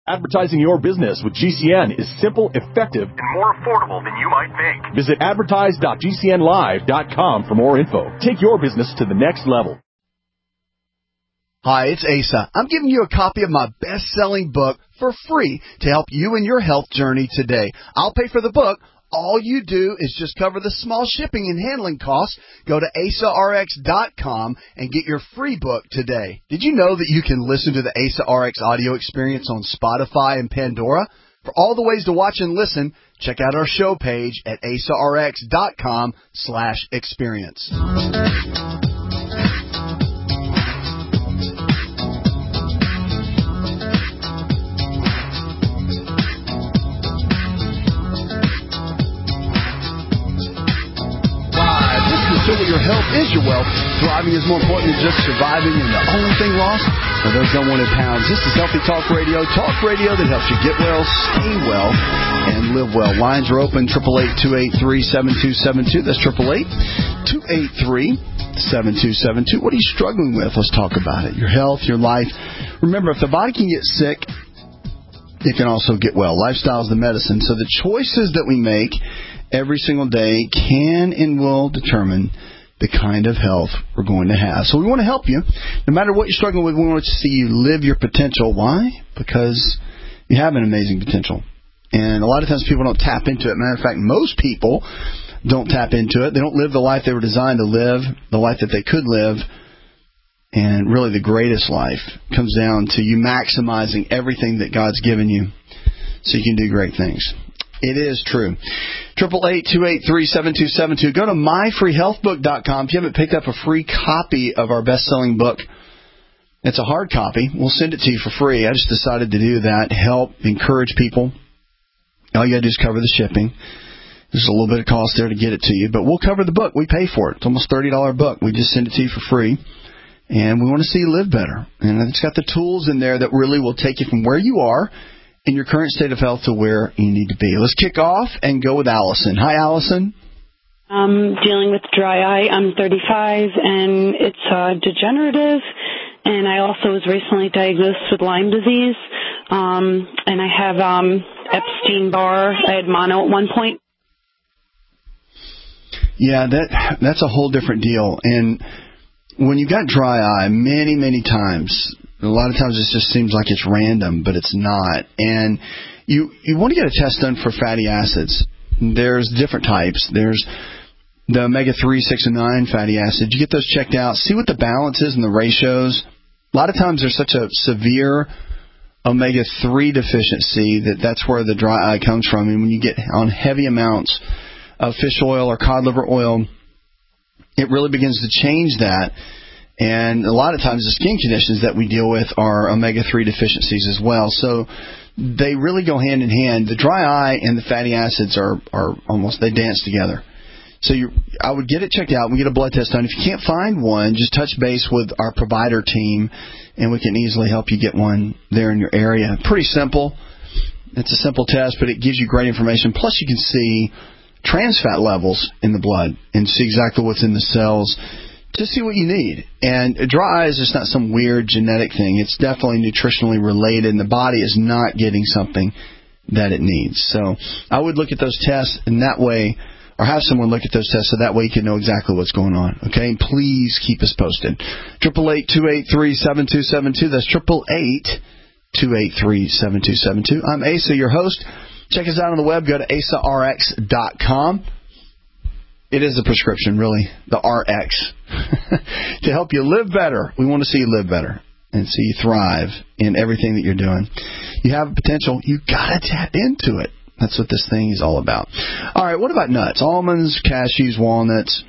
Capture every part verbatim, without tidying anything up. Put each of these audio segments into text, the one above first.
Advertising your business with G C N is simple, effective, and more affordable than you might think. Visit advertise dot g c n live dot com for more info. Take your business to the next level. Hi, it's Asa. I'm giving you a copy of my best-selling book for free to help you in your health journey today. I'll pay for the book. All you do is just cover the small shipping and handling costs. Go to asa r x dot com and get your free book today. Did you know that you can listen to the Asa R X audio experience on Spotify and Pandora? For all the ways to watch and listen, check out our show page at asa r x dot com slash experience. Your health is your wealth. Thriving is more important than just surviving, and the only thing lost are those unwanted pounds. This is Healthy Talk Radio, talk radio that helps you get well, stay well, and live well. Lines are open, eight eight eight, two eight three, seven two seven two. That's eight eight eight, two eight three, seven two seven two. What are you struggling with? Let's talk about it. Your health, your life. Remember, if the body can get sick, it can also get well. Lifestyle is the medicine. So the choices that we make every single day can and will determine the kind of health we're going to have. So we want to help you. No matter what you're struggling with, we want to see you live your potential. Why? Because you have an amazing potential. And a lot of times people don't tap into it. Matter of fact, most people don't tap into it. They don't live the life they were designed to live, the life that they could live. And really the greatest life comes down to you maximizing everything that God's given you so you can do great things. It is true. eight eight eight, two eight three, seven two seven two. Go to my free health book dot com. If you haven't picked up a free copy of our best-selling book, it's a hard copy. We'll send it to you for free. I just decided to do that, help, encourage people. All you got to do is cover the shipping. There's a little bit of cost there to get it to you, but we'll cover the book. We pay for it. It's almost a thirty dollars book. We just send it to you for free, and we want to see you live better. And it's got the tools in there that really will take you from where you are in your current state of health to where you need to be. Let's kick off and go with Allison. Hi, Allison. I'm dealing with dry eye. I'm thirty-five, and it's uh, degenerative, and I also was recently diagnosed with Lyme disease, um, and I have um, Epstein-Barr. I had mono at one point. Yeah, that that's a whole different deal. And when you got dry eye, many, many times, a lot of times it just seems like it's random, but it's not. And you you want to get a test done for fatty acids. There's different types. There's the omega three, six, and nine fatty acids. You get those checked out. See what the balance is and the ratios. A lot of times there's such a severe omega three deficiency that that's where the dry eye comes from. And when you get on heavy amounts of fish oil or cod liver oil, it really begins to change that. And a lot of times the skin conditions that we deal with are omega three deficiencies as well. So they really go hand in hand. The dry eye and the fatty acids are, are almost, they dance together. So you, I would get it checked out. We get a blood test done. If you can't find one, just touch base with our provider team, and we can easily help you get one there in your area. Pretty simple. It's a simple test, but it gives you great information. Plus you can see trans fat levels in the blood and see exactly what's in the cells to see what you need. And dry eye is just not some weird genetic thing. It's definitely nutritionally related, and the body is not getting something that it needs. So I would look at those tests in that way, or have someone look at those tests so that way you can know exactly what's going on. Okay? And please keep us posted. eight eight eight, two eight three, seven two seven two. That's eight eight eight, two eight three, seven two seven two. I'm Asa, your host. Check us out on the web. Go to asa r x dot com. It is a prescription, really, the R X, to help you live better. We want to see you live better and see you thrive in everything that you're doing. You have a potential. You got to tap into it. That's what this thing is all about. All right, what about nuts? Almonds, cashews, walnuts,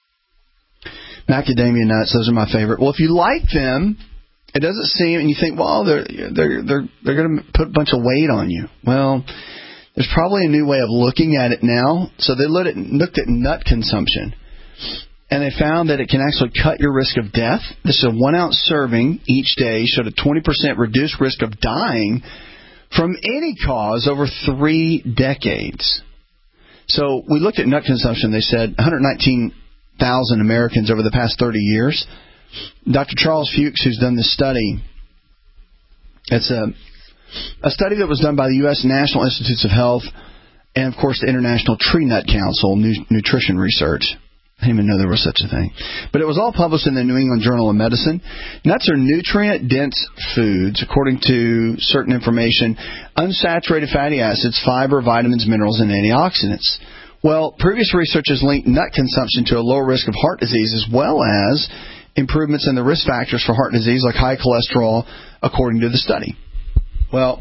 macadamia nuts. Those are my favorite. Well, if you like them, it doesn't seem, and you think, well, they're they're they're they're going to put a bunch of weight on you. Well, there's probably a new way of looking at it now. So they looked at, looked at nut consumption, and they found that it can actually cut your risk of death. This is a one-ounce serving each day showed a twenty percent reduced risk of dying from any cause over three decades. So we looked at nut consumption. They said one hundred nineteen thousand Americans over the past thirty years. Doctor Charles Fuchs, who's done this study, it's a A study that was done by the U S National Institutes of Health and, of course, the International Tree Nut Council Nutrition Research. I didn't even know there was such a thing. But it was all published in the New England Journal of Medicine. Nuts are nutrient-dense foods, according to certain information, unsaturated fatty acids, fiber, vitamins, minerals, and antioxidants. Well, previous research has linked nut consumption to a lower risk of heart disease as well as improvements in the risk factors for heart disease like high cholesterol, according to the study. Well,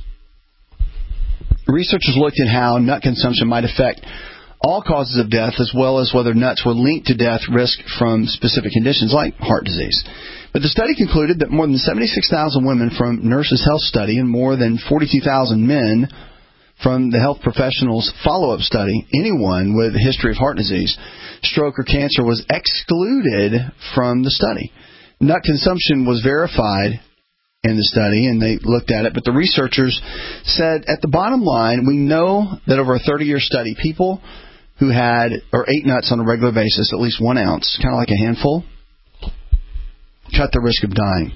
researchers looked at how nut consumption might affect all causes of death, as well as whether nuts were linked to death risk from specific conditions like heart disease. But the study concluded that more than seventy-six thousand women from Nurses Health Study and more than forty-two thousand men from the Health Professionals Follow-Up Study, anyone with a history of heart disease, stroke, or cancer was excluded from the study. Nut consumption was verified in the study, and they looked at it, but the researchers said at the bottom line, we know that over a thirty-year study, people who had or ate nuts on a regular basis, at least one ounce, kind of like a handful, cut the risk of dying.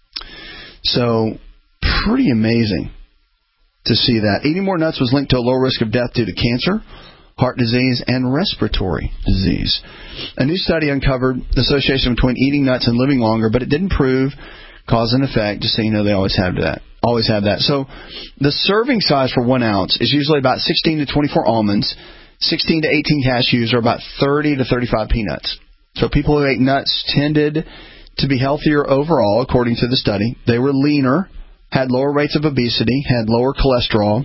So, pretty amazing to see that. Eating more nuts was linked to a lower risk of death due to cancer, heart disease, and respiratory disease. A new study uncovered the association between eating nuts and living longer, but it didn't prove cause and effect, just so you know they always have that. Always have that. So the serving size for one ounce is usually about sixteen to twenty-four almonds, sixteen to eighteen cashews, or about thirty to thirty-five peanuts. So people who ate nuts tended to be healthier overall, according to the study. They were leaner, had lower rates of obesity, had lower cholesterol,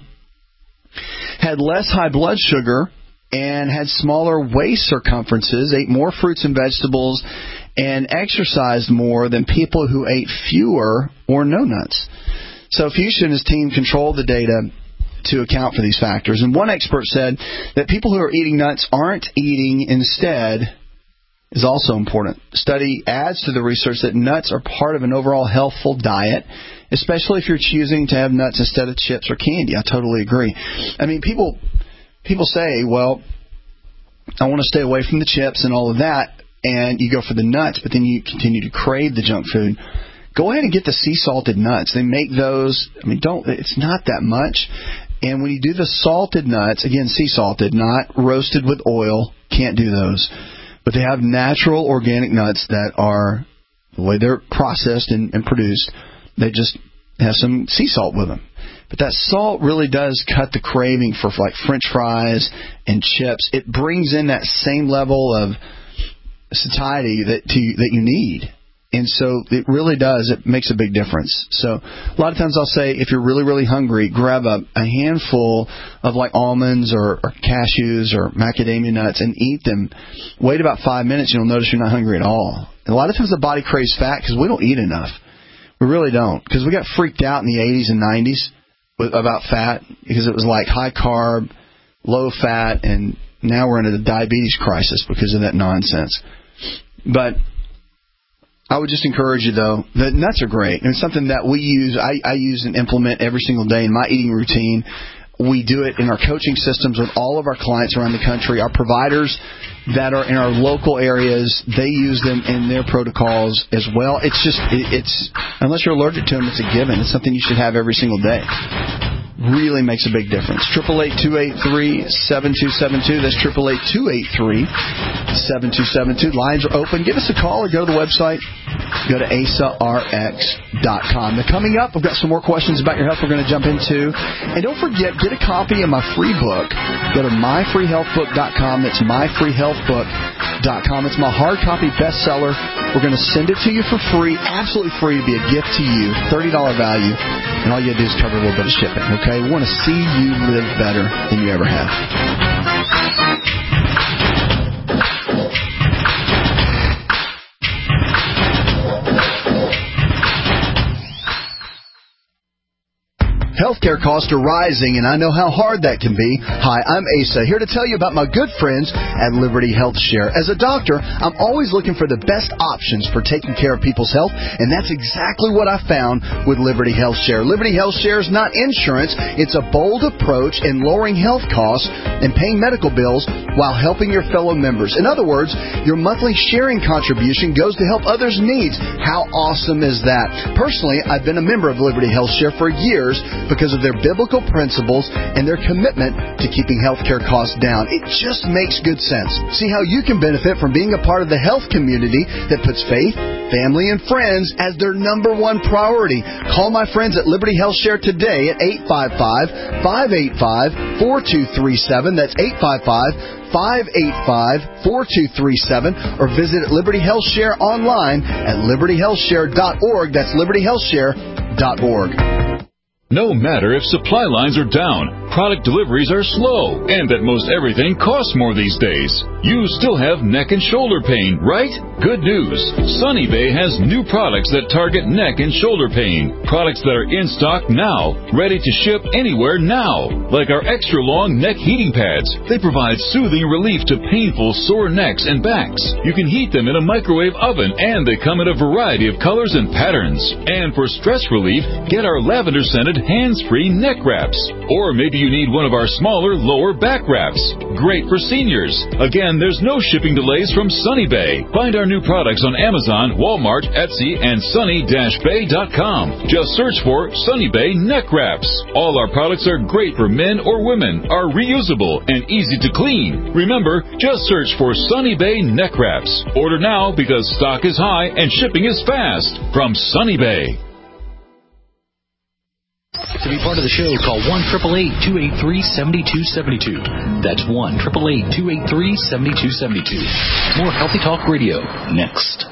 had less high blood sugar, and had smaller waist circumferences, ate more fruits and vegetables, and exercised more than people who ate fewer or no nuts. So Fuchsia and his team controlled the data to account for these factors. And one expert said that people who are eating nuts aren't eating instead is also important. The study adds to the research that nuts are part of an overall healthful diet, especially if you're choosing to have nuts instead of chips or candy. I totally agree. I mean, people people say, well, I want to stay away from the chips and all of that, and you go for the nuts, but then you continue to crave the junk food. Go ahead and get the sea salted nuts. They make those, I mean, don't, it's not that much. And when you do the salted nuts, again, sea salted, not roasted with oil, can't do those. But they have natural organic nuts that are, the way they're processed and, and produced, they just have some sea salt with them. But that salt really does cut the craving for like French fries and chips. It brings in that same level of satiety that to, that you need. And so it really does. It makes a big difference. So a lot of times I'll say if you're really, really hungry, grab a, a handful of like almonds or, or cashews or macadamia nuts and eat them. Wait about five minutes, you'll notice you're not hungry at all. And a lot of times the body craves fat because we don't eat enough. We really don't. Because we got freaked out in the eighties and nineties with, about fat because it was like high carb, low fat, and now we're in a diabetes crisis because of that nonsense. But I would just encourage you, though, that nuts are great. And it's something that we use, I, I use and implement every single day in my eating routine. We do it in our coaching systems with all of our clients around the country. Our providers that are in our local areas, they use them in their protocols as well. It's just, it, it's unless you're allergic to them, it's a given. It's something you should have every single day. Really makes a big difference. eight eight eight, two eight three, seven two seven two. That's eight eight eight, two eight three, seven two seven two. Lines are open. Give us a call or go to the website. Go to asa r x dot com. Now, coming up, I've got some more questions about your health we're going to jump into. And don't forget, get a copy of my free book. Go to my free health book dot com. That's my free health book dot com. It's my hard copy bestseller. We're going to send it to you for free, absolutely free, to be a gift to you, thirty dollars value. And all you have to do is cover a little bit of shipping, okay? We want to see you live better than you ever have. Healthcare costs are rising, and I know how hard that can be. Hi, I'm Asa, here to tell you about my good friends at Liberty Health Share. As a doctor, I'm always looking for the best options for taking care of people's health, and that's exactly what I found with Liberty Health Share. Liberty Health Share is not insurance. It's a bold approach in lowering health costs and paying medical bills while helping your fellow members. In other words, your monthly sharing contribution goes to help others' needs. How awesome is that? Personally, I've been a member of Liberty Health Share for years, because of their biblical principles and their commitment to keeping healthcare costs down. It just makes good sense. See how you can benefit from being a part of the health community that puts faith, family, and friends as their number one priority. Call my friends at Liberty Health Share today at eight five five, five eight five, four two three seven. That's eight five five, five eight five, four two three seven, or visit Liberty Health Share online at liberty health share dot org. That's liberty health share dot org. No matter if supply lines are down, product deliveries are slow, and that most everything costs more these days, you still have neck and shoulder pain, right? Good news. Sunny Bay has new products that target neck and shoulder pain. Products that are in stock now, ready to ship anywhere now. Like our extra long neck heating pads. They provide soothing relief to painful sore necks and backs. You can heat them in a microwave oven, and they come in a variety of colors and patterns. And for stress relief, get our lavender scented hands-free neck wraps. Or maybe you need one of our smaller lower back wraps. Great for seniors. Again, there's no shipping delays from Sunny Bay. Find our new products on Amazon, Walmart, Etsy, and sunny dash bay dot com. Just search for Sunny Bay neck wraps. All our products are great for men or women, are reusable, and easy to clean. Remember, just search for Sunny Bay neck wraps. Order now because stock is high and shipping is fast. From Sunny Bay. To be part of the show, call one eight eight eight, two eight three, seven two seven two. That's one eight eight eight, two eight three, seven two seven two. More Healthy Talk Radio next.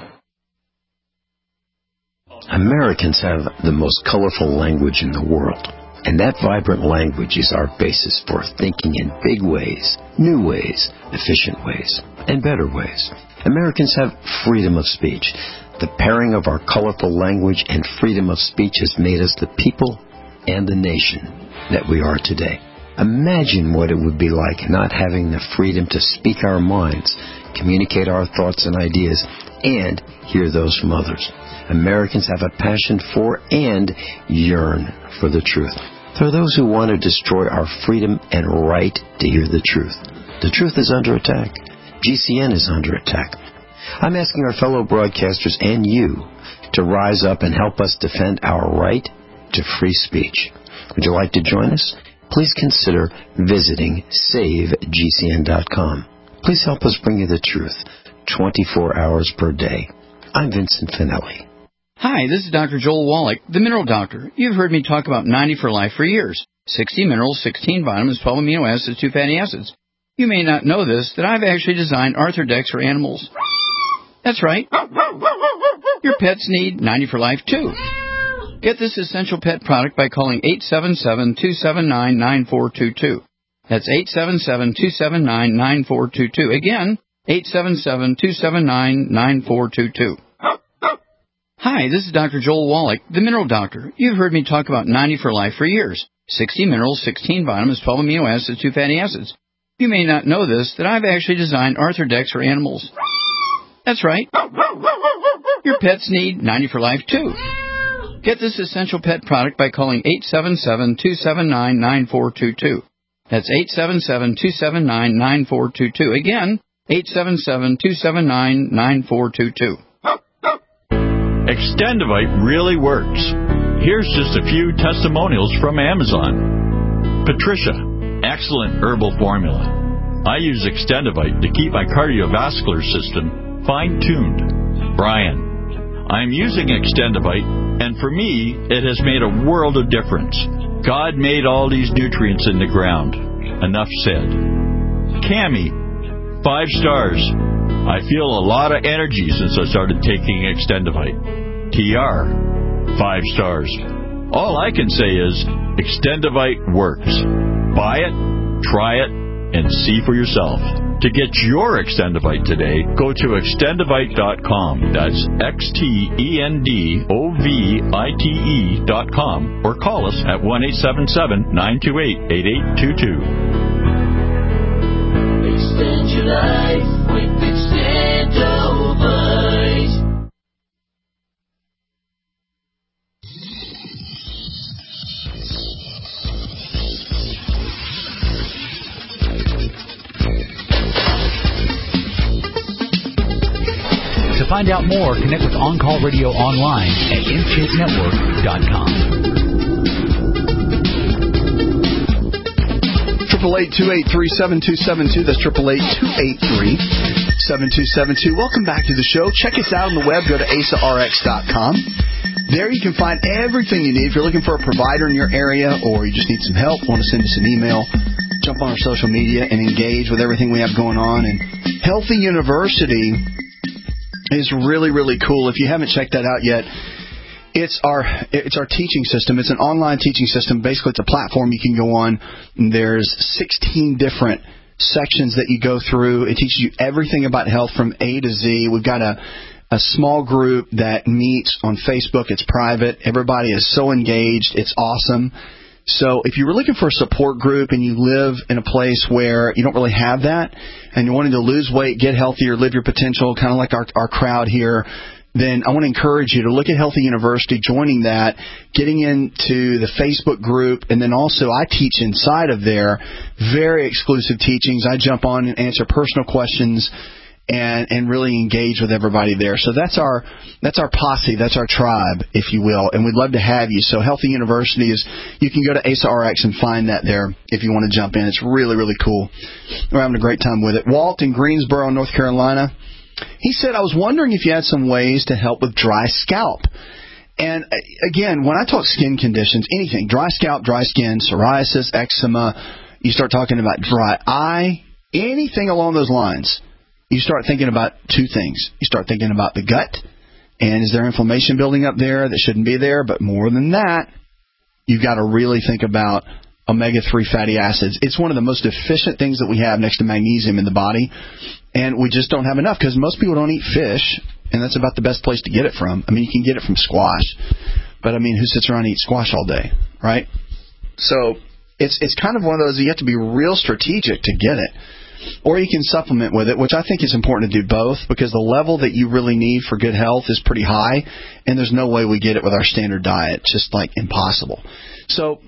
Americans have the most colorful language in the world, and that vibrant language is our basis for thinking in big ways, new ways, efficient ways, and better ways. Americans have freedom of speech. The pairing of our colorful language and freedom of speech has made us the people and the nation that we are today. Imagine what it would be like not having the freedom to speak our minds, communicate our thoughts and ideas, and hear those from others. Americans have a passion for and yearn for the truth. There are those who want to destroy our freedom and right to hear the truth. The truth is under attack. G C N is under attack. I'm asking our fellow broadcasters and you to rise up and help us defend our right to free speech. Would you like to join us? Please consider visiting save G C N dot com. Please help us bring you the truth twenty-four hours per day. I'm Vincent Finelli. Hi, this is Doctor Joel Wallach, the Mineral Doctor. You've heard me talk about ninety for Life for years. sixty minerals, sixteen vitamins, twelve amino acids, two fatty acids. You may not know this, that I've actually designed Arthrodex for animals. That's right. Your pets need ninety for Life too. Get this essential pet product by calling eight seven seven, two seven nine, nine four two two. That's eight seven seven, two seven nine, nine four two two. Again, eight seven seven, two seven nine, nine four two two. Hi, this is Doctor Joel Wallach, the Mineral Doctor. You've heard me talk about ninety for Life for years. sixty minerals, sixteen vitamins, twelve amino acids, two fatty acids. You may not know this, that I've actually designed Arthrodex for animals. That's right. Your pets need ninety for Life too. Get this essential pet product by calling eight seven seven, two seven nine, nine four two two. That's eight seven seven, two seven nine, nine four two two. Again, eight seven seven, two seven nine, nine four two two. Extendivite really works. Here's just a few testimonials from Amazon. Patricia, excellent herbal formula. I use Extendivite to keep my cardiovascular system fine-tuned. Brian, I'm using Extendivite, and for me, it has made a world of difference. God made all these nutrients in the ground. Enough said. Cami, five stars. I feel a lot of energy since I started taking Extendivite. T R, five stars. All I can say is Extendivite works. Buy it, try it, and see for yourself. To get your Extendivite today, go to extendivite dot com. That's X T E N D O V I T E dot com, or call us at one eight seven seven, nine two eight, eight eight two two. Extend your life with Extendivite. To find out more, connect with On Call Radio online at inscape network dot com. eight eight, two eight three, seven two seven two. That's eight eight eight, two eight three, seven two seven two. Welcome back to the show. Check us out on the web. Go to A S A R X dot com. There you can find everything you need. If you're looking for a provider in your area or you just need some help, want to send us an email, jump on our social media and engage with everything we have going on. And Healthy University is really, really cool. If you haven't checked that out yet, it's our it's our teaching system. It's an online teaching system. Basically, it's a platform you can go on. There's sixteen different sections that you go through. It teaches you everything about health from A to Z. We've got a a small group that meets on Facebook. It's private. Everybody is so engaged. It's awesome. So if you were looking for a support group and you live in a place where you don't really have that and you're wanting to lose weight, get healthier, live your potential, kind of like our, our crowd here, then I want to encourage you to look at Healthy University, joining that, getting into the Facebook group, and then also I teach inside of there, very exclusive teachings. I jump on and answer personal questions and and really engage with everybody there. So that's our that's our posse, that's our tribe, if you will, and we'd love to have you. So Healthy University is, you can go to A S A R X and find that there if you want to jump in. It's really, really cool. We're having a great time with it. Walt in Greensboro, North Carolina, he said, I was wondering if you had some ways to help with dry scalp. And again, when I talk skin conditions, anything, dry scalp, dry skin, psoriasis, eczema, you start talking about dry eye, anything along those lines, you start thinking about two things. You start thinking about the gut, and is there inflammation building up there that shouldn't be there? But more than that, you've got to really think about omega three fatty acids. It's one of the most efficient things that we have next to magnesium in the body, and we just don't have enough because most people don't eat fish, and that's about the best place to get it from. I mean, you can get it from squash, but I mean, who sits around and eats squash all day, right? So it's it's kind of one of those, you have to be real strategic to get it. Or you can supplement with it, which I think is important to do both, because the level that you really need for good health is pretty high, and there's no way we get it with our standard diet. It's just like impossible. So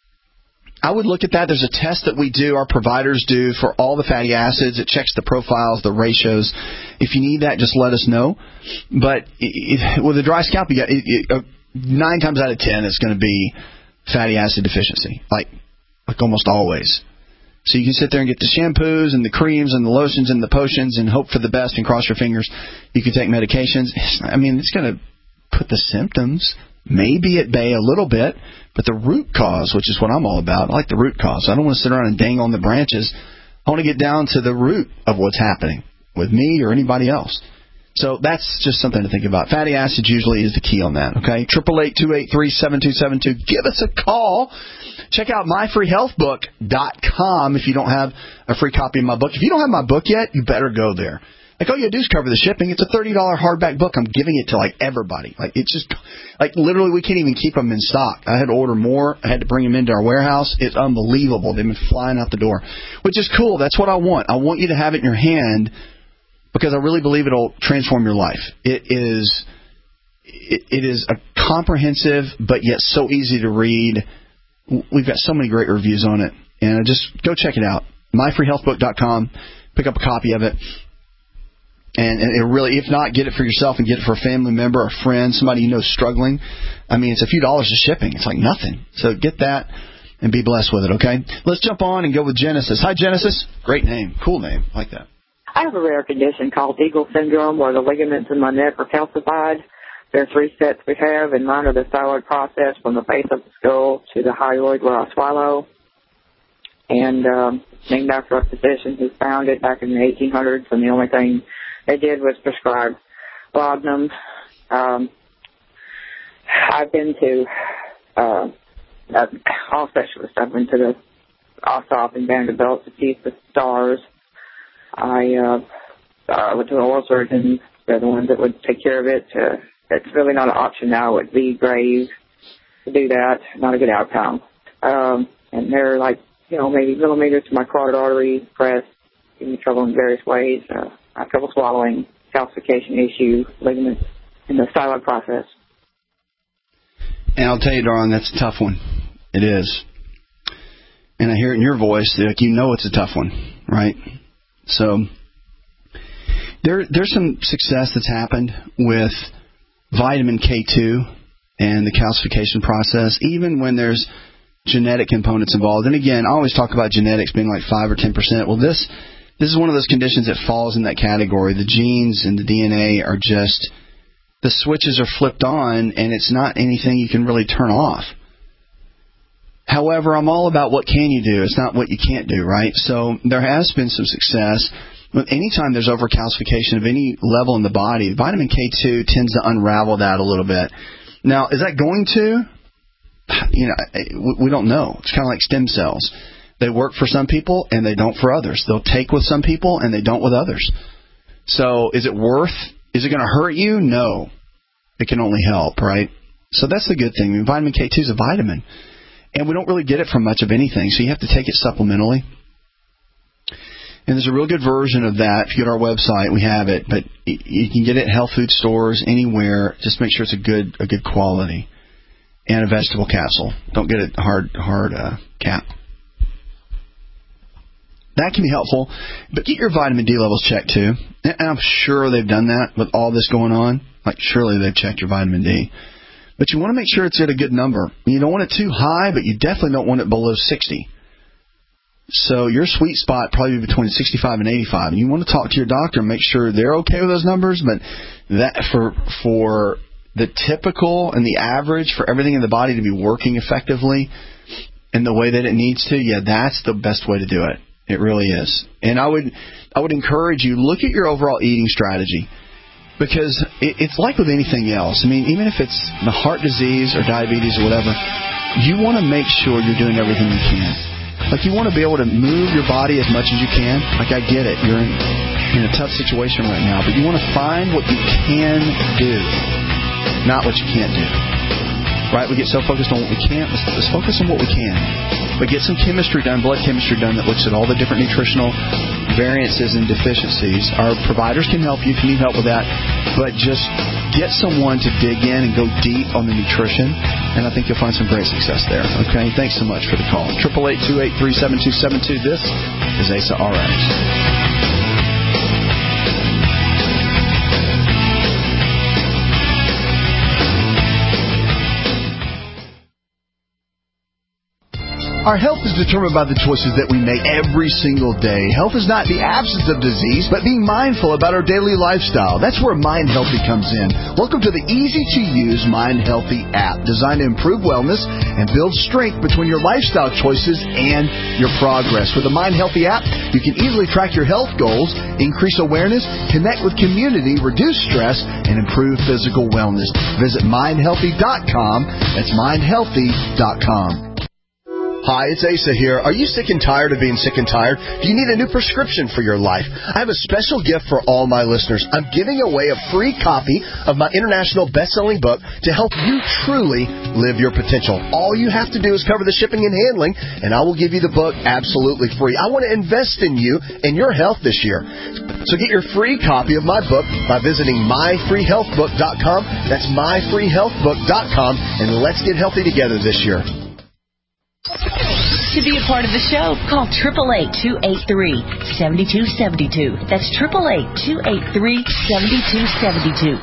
I would look at that. There's a test that we do, our providers do, for all the fatty acids. It checks the profiles, the ratios. If you need that, just let us know. But it, with a dry scalp, you got, it, it, uh, nine times out of ten, it's going to be fatty acid deficiency, like like almost always. So you can sit there and get the shampoos and the creams and the lotions and the potions and hope for the best and cross your fingers. You can take medications. I mean, it's going to put the symptoms maybe at bay a little bit, but the root cause, which is what I'm all about, I like the root cause. I don't want to sit around and dangle on the branches. I want to get down to the root of what's happening with me or anybody else. So that's just something to think about. Fatty acids usually is the key on that, okay? eight eight eight, two eight three, seven two seven two. Give us a call. Check out my free health book dot com if you don't have a free copy of my book. If you don't have my book yet, you better go there. Like, all you do is cover the shipping. It's a thirty dollars hardback book. I'm giving it to, like, everybody. Like, it's just, like, literally we can't even keep them in stock. I had to order more. I had to bring them into our warehouse. It's unbelievable. They've been flying out the door, which is cool. That's what I want. I want you to have it in your hand because I really believe it'll transform your life. It is, it, it is a comprehensive but yet so easy to read. We've got so many great reviews on it. And just go check it out. my free health book dot com. Pick up a copy of it. And, and it really, if not, get it for yourself and get it for a family member or a friend, somebody you know struggling. I mean, it's a few dollars of shipping. It's like nothing. So get that and be blessed with it, okay? Let's jump on and go with Genesis. Hi, Genesis. Great name. Cool name. I like that. I have a rare condition called Eagle syndrome where the ligaments in my neck are calcified. There are three sets we have, and mine are the thyroid process from the base of the skull to the hyoid where I swallow. And um, named after a physician who found it back in the eighteen hundreds, and the only thing they did was prescribe laudanum. Um, I've been to uh, all specialists. I've been to the Ossoff and Vanderbilt to see the stars. I uh, uh, went to the oral surgeons. They're the ones that would take care of it. Uh, it's really not an option now at V. Graves to do that. Not a good outcome. Um, and they're like, you know, maybe millimeters to my carotid artery, press, give me trouble in various ways. Uh, I have trouble swallowing, calcification issue, ligaments in the thyroid process. And I'll tell you, darling, that's a tough one. It is. And I hear it in your voice, like you know it's a tough one, right? So there, there's some success that's happened with vitamin K two and the calcification process, even when there's genetic components involved. And again, I always talk about genetics being like five or ten percent. Well, this this is one of those conditions that falls in that category. The genes and the D N A are just, the switches are flipped on, and it's not anything you can really turn off. However, I'm all about what can you do. It's not what you can't do, right? So there has been some success. Anytime there's overcalcification of any level in the body, vitamin K two tends to unravel that a little bit. Now, is that going to? You know, we don't know. It's kind of like stem cells. They work for some people and they don't for others. They'll take with some people and they don't with others. So is it worth, is it going to hurt you? No. It can only help, right? So that's the good thing. I mean, vitamin K two is a vitamin. And we don't really get it from much of anything, so you have to take it supplementally. And there's a real good version of that. If you go to our website, we have it. But you can get it at health food stores, anywhere. Just make sure it's a good a good quality. And a vegetable capsule. Don't get a hard, hard uh, cap. That can be helpful. But get your vitamin D levels checked, too. And I'm sure they've done that with all this going on. Like, surely they've checked your vitamin D. But you want to make sure it's at a good number. You don't want it too high, but you definitely don't want it below sixty. So your sweet spot probably between sixty-five and eighty-five. And you want to talk to your doctor and make sure they're okay with those numbers. But that for for the typical and the average, for everything in the body to be working effectively in the way that it needs to, yeah, that's the best way to do it. It really is. And I would I would encourage you, look at your overall eating strategy. Because it, it's like with anything else. I mean, even if it's the heart disease or diabetes or whatever, you want to make sure you're doing everything you can. Like, you want to be able to move your body as much as you can. Like, I get it. You're in, in a tough situation right now. But you want to find what you can do, not what you can't do. Right? We get so focused on what we can't. Let's, let's focus on what we can. But get some chemistry done, blood chemistry done, that looks at all the different nutritional variances and deficiencies. Our providers can help you if you need help with that. But just get someone to dig in and go deep on the nutrition, and I think you'll find some great success there. Okay? Thanks so much for the call. eight eight eight, two eight three, seven two seven two. This is A S A R X. Our health is determined by the choices that we make every single day. Health is not the absence of disease, but being mindful about our daily lifestyle. That's where Mind Healthy comes in. Welcome to the easy-to-use Mind Healthy app, designed to improve wellness and build strength between your lifestyle choices and your progress. With the Mind Healthy app, you can easily track your health goals, increase awareness, connect with community, reduce stress, and improve physical wellness. Visit mind healthy dot com. That's mind healthy dot com. Hi, it's Asa here. Are you sick and tired of being sick and tired? Do you need a new prescription for your life? I have a special gift for all my listeners. I'm giving away a free copy of my international best-selling book to help you truly live your potential. All you have to do is cover the shipping and handling, and I will give you the book absolutely free. I want to invest in you and your health this year. So get your free copy of my book by visiting my free health book dot com. That's my free health book dot com, and let's get healthy together this year. To be a part of the show, call eight eight eight, two eight three, seven two seven two. That's eight eight eight, two eight three, seven two seven two.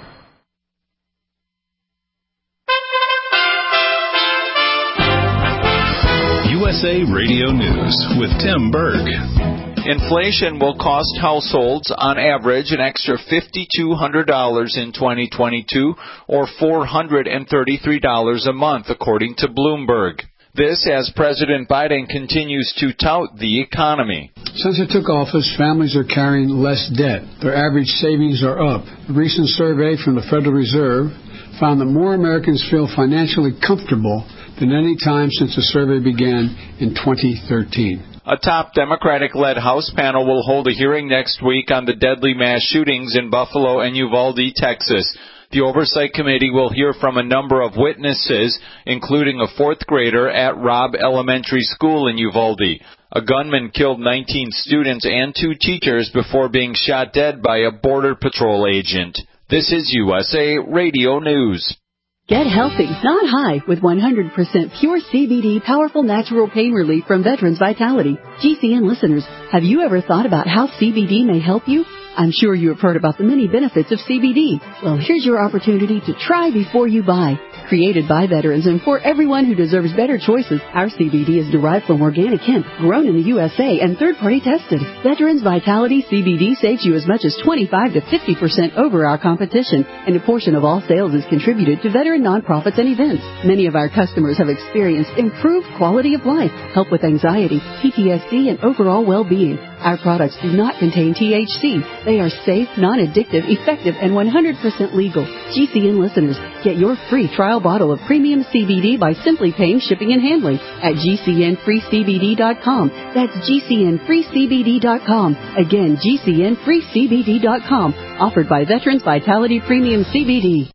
U S A Radio News with Tim Berg. Inflation will cost households, on average, an extra five thousand two hundred dollars in twenty twenty-two, or four hundred thirty-three dollars a month, according to Bloomberg. This as President Biden continues to tout the economy. Since I took office, families are carrying less debt. Their average savings are up. A recent survey from the Federal Reserve found that more Americans feel financially comfortable than any time since the survey began in twenty thirteen. A top Democratic-led House panel will hold a hearing next week on the deadly mass shootings in Buffalo and Uvalde, Texas. The Oversight Committee will hear from a number of witnesses, including a fourth grader at Robb Elementary School in Uvalde. A gunman killed nineteen students and two teachers before being shot dead by a Border Patrol agent. This is U S A Radio News. Get healthy, not high, with one hundred percent pure C B D powerful natural pain relief from Veterans Vitality. G C N listeners, have you ever thought about how C B D may help you? I'm sure you have heard about the many benefits of C B D. Well, here's your opportunity to try before you buy. Created by veterans and for everyone who deserves better choices, our C B D is derived from organic hemp, grown in the U S A and third-party tested. Veterans Vitality C B D saves you as much as twenty-five to fifty percent over our competition, and a portion of all sales is contributed to veteran nonprofits and events. Many of our customers have experienced improved quality of life, help with anxiety, P T S D, and overall well-being. Our products do not contain T H C. They are safe, non-addictive, effective, and one hundred percent legal. G C N listeners, get your free trial bottle of premium C B D by simply paying shipping and handling at G C N free C B D dot com. That's G C N free C B D dot com. Again, G C N free C B D dot com. Offered by Veterans Vitality Premium C B D.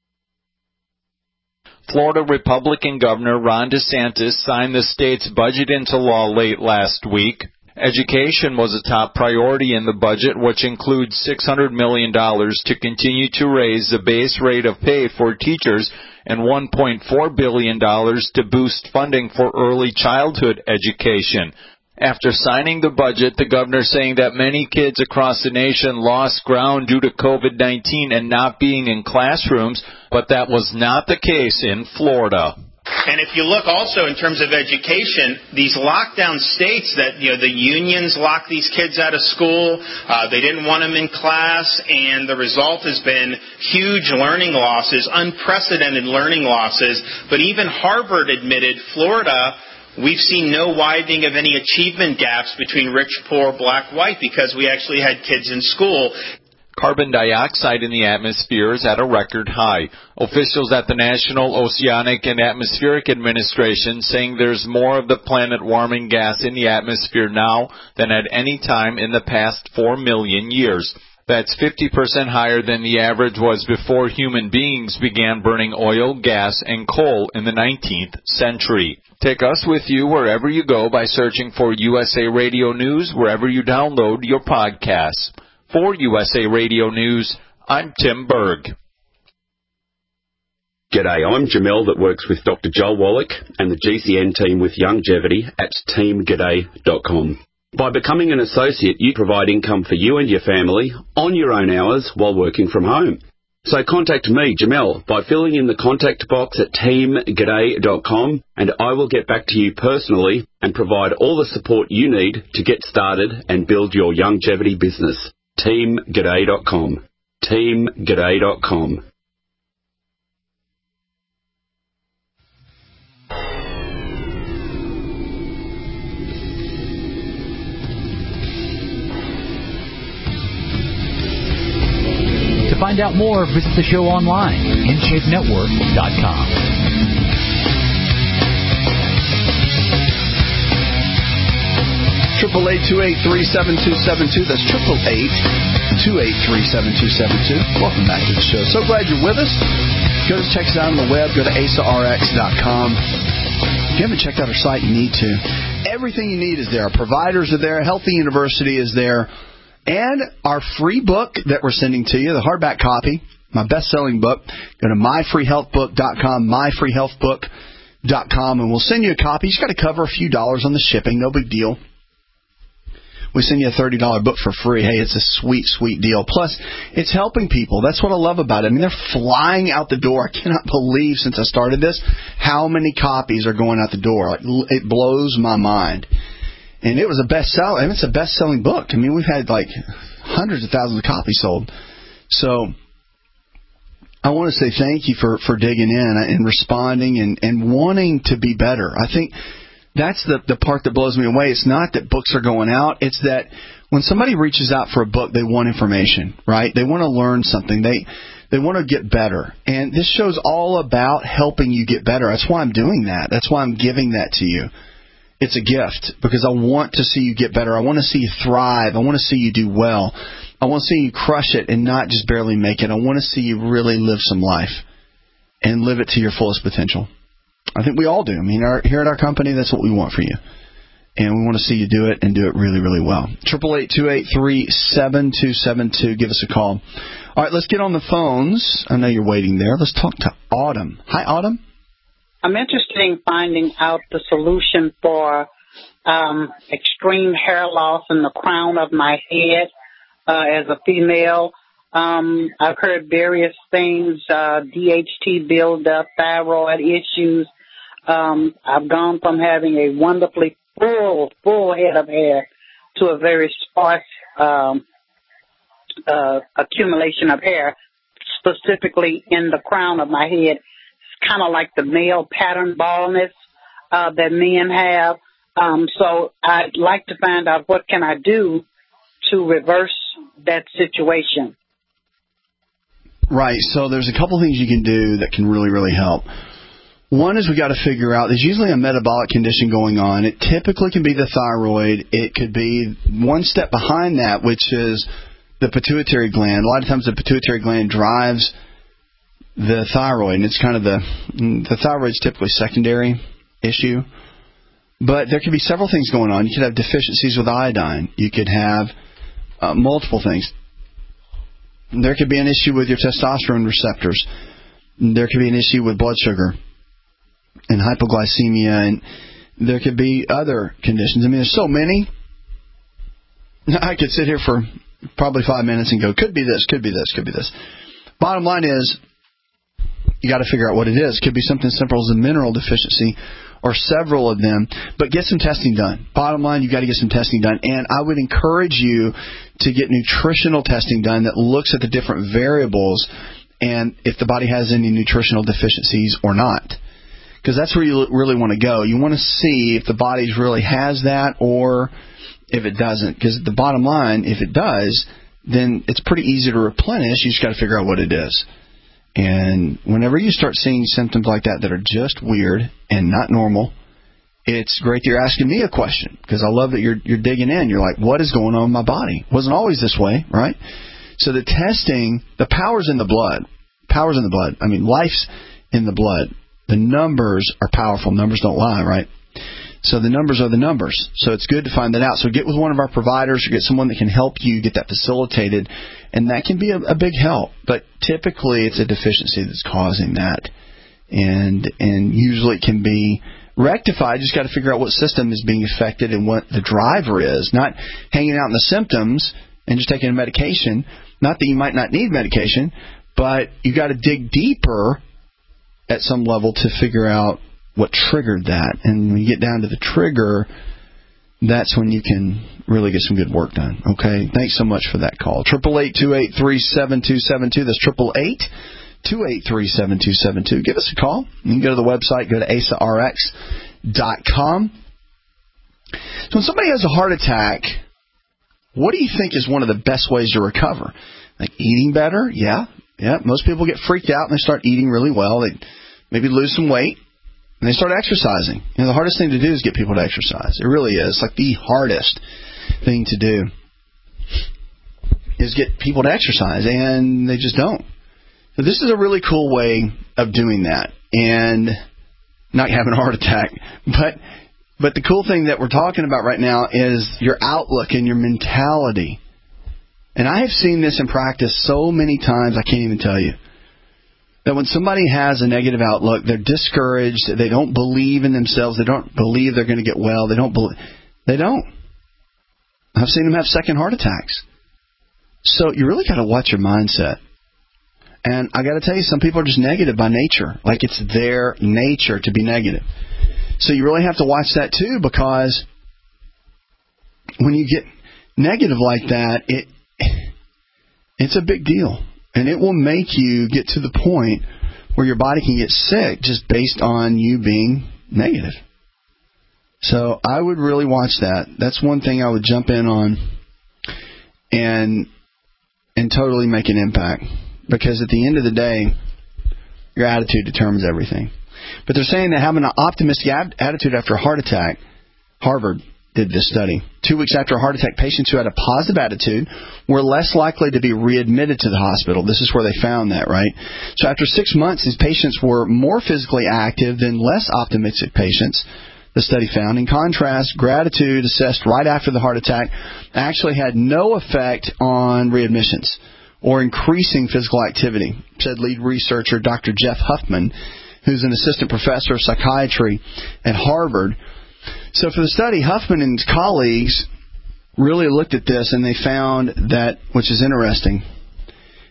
Florida Republican Governor Ron DeSantis signed the state's budget into law late last week. Education was a top priority in the budget, which includes six hundred million dollars to continue to raise the base rate of pay for teachers and one point four billion dollars to boost funding for early childhood education. After signing the budget, the governor saying that many kids across the nation lost ground due to COVID nineteen and not being in classrooms, but that was not the case in Florida. And if you look also in terms of education, these lockdown states that, you know, the unions locked these kids out of school, uh, they didn't want them in class, and the result has been huge learning losses, unprecedented learning losses. But even Harvard admitted Florida, we've seen no widening of any achievement gaps between rich, poor, black, white, because we actually had kids in school. Carbon dioxide in the atmosphere is at a record high. Officials at the National Oceanic and Atmospheric Administration saying there's more of the planet-warming gas in the atmosphere now than at any time in the past four million years. That's fifty percent higher than the average was before human beings began burning oil, gas, and coal in the nineteenth century. Take us with you wherever you go by searching for U S A Radio News wherever you download your podcasts. For U S A Radio News, I'm Tim Berg. G'day, I'm Jamel that works with Doctor Joel Wallach and the G C N team with Longevity at team g'day dot com. By becoming an associate, you provide income for you and your family on your own hours while working from home. So contact me, Jamel, by filling in the contact box at team g'day dot com, and I will get back to you personally and provide all the support you need to get started and build your longevity business. team g'day dot com. team g'day dot com. To find out more, visit the show online, in shape network dot com. Triple eight two eight three seven two seven two. That's triple eight two eight three seven two seven two. Welcome back to the show. So glad you're with us. Go to check us out on the web. Go to A S A R X dot com. If you haven't checked out our site, you need to. Everything you need is there. Our providers are there. Healthy University is there. And our free book that we're sending to you, the hardback copy, my best-selling book. Go to my free health book dot com, my free health book dot com, and we'll send you a copy. You just got to cover a few dollars on the shipping. No big deal. We send you a thirty dollars book for free. Hey, it's a sweet, sweet deal. Plus, it's helping people. That's what I love about it. I mean, they're flying out the door. I cannot believe, since I started this, how many copies are going out the door. Like, it blows my mind. And it was a bestseller. I mean, it's a best-selling book. I mean, we've had, like, hundreds of thousands of copies sold. So I want to say thank you for, for digging in and responding and, and wanting to be better. I think that's the, the part that blows me away. It's not that books are going out. It's that when somebody reaches out for a book, they want information, right? They want to learn something. They they want to get better. And this show's all about helping you get better. That's why I'm doing that. That's why I'm giving that to you. It's a gift because I want to see you get better. I want to see you thrive. I want to see you do well. I want to see you crush it and not just barely make it. I want to see you really live some life and live it to your fullest potential. I think we all do. I mean, our, here at our company, that's what we want for you. And we want to see you do it and do it really, really well. triple eight two eight three seven two seven two. Give us a call. All right, let's get on the phones. I know you're waiting there. Let's talk to Autumn. Hi, Autumn. I'm interested in finding out the solution for um, extreme hair loss in the crown of my head uh, as a female. Um, I've heard various things, uh, D H T buildup, thyroid issues. Um, I've gone from having a wonderfully full, full head of hair to a very sparse um, uh, accumulation of hair, specifically in the crown of my head. It's kind of like the male pattern baldness uh, that men have. Um, so I'd like to find out what can I do to reverse that situation. Right. So there's a couple things you can do that can really, really help. One is we got to figure out there's usually a metabolic condition going on. It typically can be the thyroid. It could be one step behind that, which is the pituitary gland. A lot of times the pituitary gland drives the thyroid, and it's kind of the the thyroid's typically secondary issue. But there could be several things going on. You could have deficiencies with iodine. You could have uh, multiple things. There could be an issue with your testosterone receptors. There could be an issue with blood sugar and hypoglycemia, and there could be other conditions. I mean, there's so many. I could sit here for probably five minutes and go, could be this, could be this, could be this. Bottom line is, you got to figure out what it is. It could be something simple as a mineral deficiency or several of them, but get some testing done. Bottom line, you got to get some testing done, and I would encourage you to get nutritional testing done that looks at the different variables and if the body has any nutritional deficiencies or not. Because that's where you really want to go. You want to see if the body really has that or if it doesn't. Because the bottom line, if it does, then it's pretty easy to replenish. You just got to figure out what it is. And whenever you start seeing symptoms like that that are just weird and not normal, it's great that you're asking me a question, because I love that you're you're digging in. You're like, what is going on in my body? It wasn't always this way, right? So the testing, the power's in the blood. Power's in the blood. I mean, life's in the blood. The numbers are powerful. Numbers don't lie, right? So the numbers are the numbers. So it's good to find that out. So get with one of our providers or get someone that can help you get that facilitated, and that can be a, a big help. But typically it's a deficiency that's causing that, and and usually it can be rectified. Just got to figure out what system is being affected and what the driver is. Not hanging out in the symptoms and just taking a medication. Not that you might not need medication, but you got to dig deeper at some level to figure out what triggered that. And when you get down to the trigger, that's when you can really get some good work done. Okay? Thanks so much for that call. eight eight eight, two eight three, seven two seven two. That's eight eight eight, two eight three, seven two seven two. Give us a call. You can go to the website, go to A S A R X dot com. So when somebody has a heart attack, what do you think is one of the best ways to recover? Like eating better? Yeah. Yeah. Most people get freaked out and they start eating really well. They maybe lose some weight. And they start exercising. You know, the hardest thing to do is get people to exercise. It really is. It's like the hardest thing to do is get people to exercise, and they just don't. So this is a really cool way of doing that and not having a heart attack. But but the cool thing that we're talking about right now is your outlook and your mentality. And I have seen this in practice so many times I can't even tell you. That when somebody has a negative outlook, they're discouraged, they don't believe in themselves, they don't believe they're going to get well, they don't believe, they don't. I've seen them have second heart attacks. So you really got to watch your mindset. And I got to tell you, some people are just negative by nature, like it's their nature to be negative. So you really have to watch that too, because when you get negative like that, it it's a big deal. And it will make you get to the point where your body can get sick just based on you being negative. So I would really watch that. That's one thing I would jump in on and and totally make an impact. Because at the end of the day, your attitude determines everything. But they're saying that having an optimistic ab- attitude after a heart attack, Harvard did this study. Two weeks after a heart attack, patients who had a positive attitude were less likely to be readmitted to the hospital. This is where they found that, right? So after six months, these patients were more physically active than less optimistic patients, the study found. In contrast, gratitude assessed right after the heart attack actually had no effect on readmissions or increasing physical activity, said lead researcher Doctor Jeff Huffman, who's an assistant professor of psychiatry at Harvard. So for the study, Huffman and his colleagues really looked at this, and they found that, which is interesting,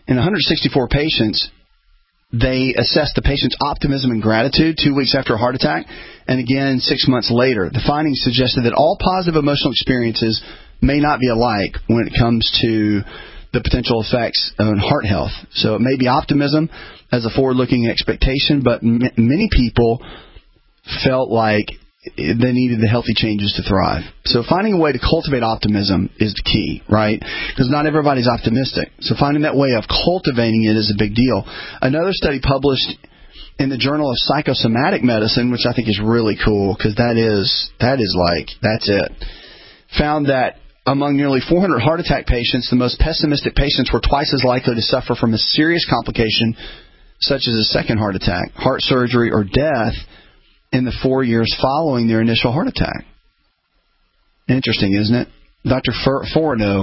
In one hundred sixty-four patients, they assessed the patient's optimism and gratitude two weeks after a heart attack, and again six months later. The findings suggested that all positive emotional experiences may not be alike when it comes to the potential effects on heart health. So it may be optimism as a forward-looking expectation, but m- many people felt like they needed the healthy changes to thrive. So finding a way to cultivate optimism is the key, right? Because not everybody's optimistic. So finding that way of cultivating it is a big deal. Another study published in the Journal of Psychosomatic Medicine, which I think is really cool, because that is, that is like, that's it, found that among nearly four hundred heart attack patients, the most pessimistic patients were twice as likely to suffer from a serious complication, such as a second heart attack, heart surgery, or death in the four years following their initial heart attack. Interesting, isn't it? Doctor Forno,